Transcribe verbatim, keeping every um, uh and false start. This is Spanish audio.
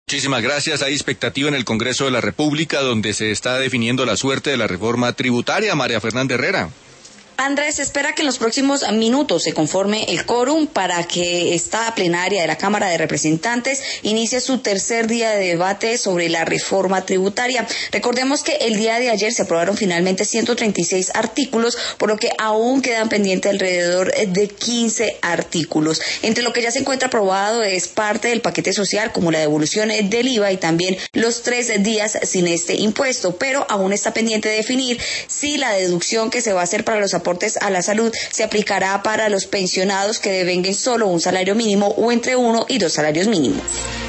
Muchísimas gracias. Hay expectativa en el Congreso de la República, donde se está definiendo la suerte de la reforma tributaria. María Fernanda Herrera. Andrés, se espera que en los próximos minutos se conforme el quórum para que esta plenaria de la Cámara de Representantes inicie su tercer día de debate sobre la reforma tributaria. Recordemos que el día de ayer se aprobaron finalmente ciento treinta y seis artículos, por lo que aún quedan pendientes alrededor de quince artículos. Entre lo que ya se encuentra aprobado es parte del paquete social, como la devolución del I V A y también los tres días sin este impuesto, pero aún está pendiente de definir si la deducción que se va a hacer para los aportes a la salud se aplicará para los pensionados que devenguen solo un salario mínimo o entre uno y dos salarios mínimos.